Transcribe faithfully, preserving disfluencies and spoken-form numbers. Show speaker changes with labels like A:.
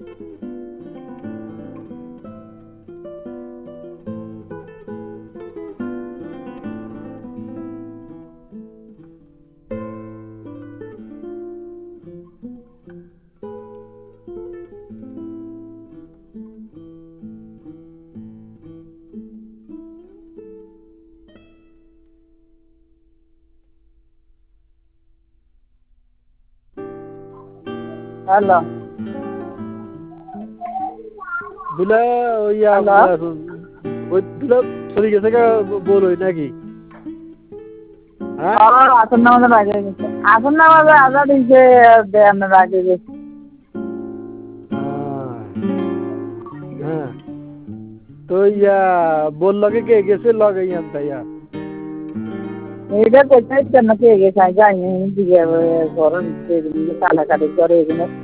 A: hello
B: দুলা ওই ওই দুলা চলে গেছে গা বলই নাকি হ্যাঁ
A: আসন নামাজের আগে গেছে আসন নামাজে আজাদ দিছে দেয়ানোর আগে গেছে
B: হ্যাঁ তো ইয়া বল লগে কে গেছে লগে ইয়ান তাইয়া
A: এইটা কোথায় কেন কে গেছে যাই দিকে ঘর কাটাকাটি করে এগুলো